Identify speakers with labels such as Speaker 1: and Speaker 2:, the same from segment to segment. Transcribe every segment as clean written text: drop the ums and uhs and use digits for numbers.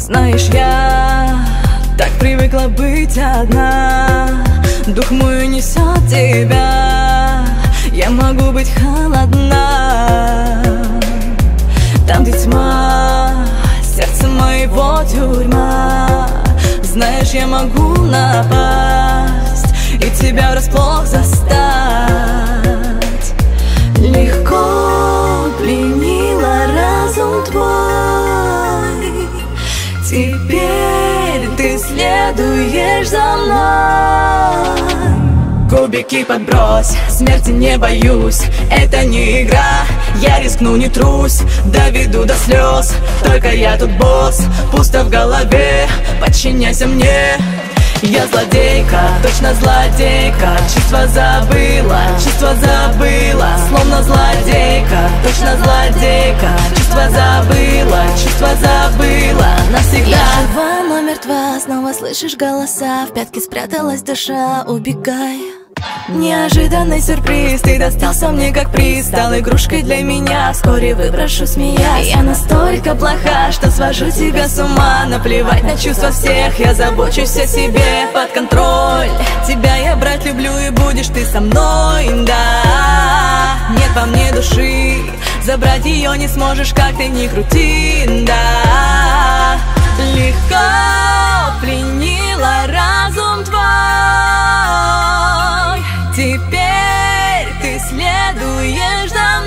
Speaker 1: Знаешь, я так привыкла быть одна. Дух мой унесет тебя, я могу быть холодна. Там, где тьма, сердце моего тюрьма. Знаешь, я могу напасть и тебя врасплох застать. Легко пленила разум твой, теперь ты следуешь за мной. Кубики подбрось, смерти не боюсь. Это не игра, я рискну, не трусь. Доведу до слез, только я тут босс. Пусто в голове, подчиняйся мне. Я злодейка, точно злодейка. Чувства забыла, словно злодейка. Точно злодейка, чувства забыла навсегда.
Speaker 2: Я жива, но мертва, снова слышишь голоса. В пятки спряталась душа, убегай.
Speaker 1: Неожиданный сюрприз, ты достался мне как приз. Стал игрушкой для меня, вскоре выброшу, смеясь. Я настолько плоха, что свожу тебя с ума. Наплевать на чувства всех, я забочусь о себе. Под контроль, тебя я брать люблю, и будешь ты со мной, да. Нет во мне души, забрать ее не сможешь, как ты ни крути, да. Легко пленила разум твой, теперь ты следуешь за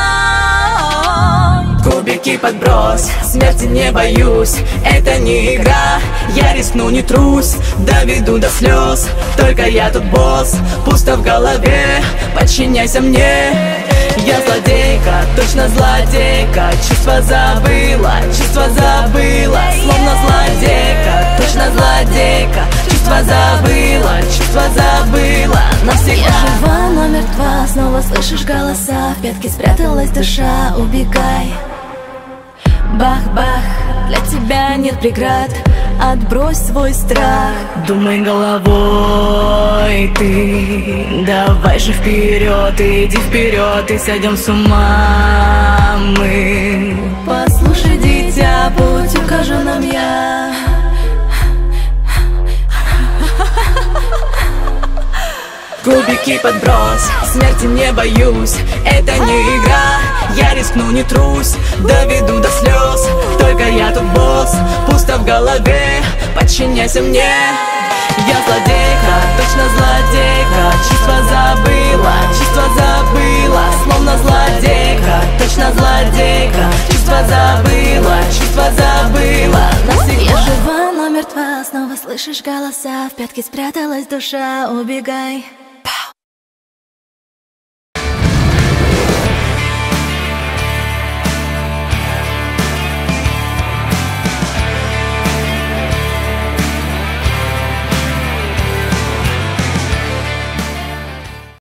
Speaker 1: мной. Кубики подбрось, смерти не боюсь. Это не игра, я рискну, не трусь. Доведу до слез, только я тут босс. Пусто в голове, подчиняйся мне. Я злодейка, точно злодейка. Чувства забыла, словно злодейка. Точно злодейка, чувства забыла навсегда.
Speaker 2: Я жива, но мертва, снова слышишь голоса. В пятки спряталась душа, убегай.
Speaker 1: Бах-бах, для тебя нет преград. Отбрось свой страх, думай головой ты. Давай же вперед, иди вперед, и сойдем с ума мы.
Speaker 2: Послушай, дитя, путь укажу нам я.
Speaker 1: Кубики подбрось, смерти не боюсь. Это не игра, я рискну, не трусь. Доведу до слез, только я тут босс. Пусто в голове, подчиняйся мне. Я злодейка, точно злодейка. Чувства забыла, словно злодейка. Точно злодейка, чувства забыла навсегда.
Speaker 2: Я жива, но мертва, снова слышишь голоса. В пятки спряталась душа, убегай.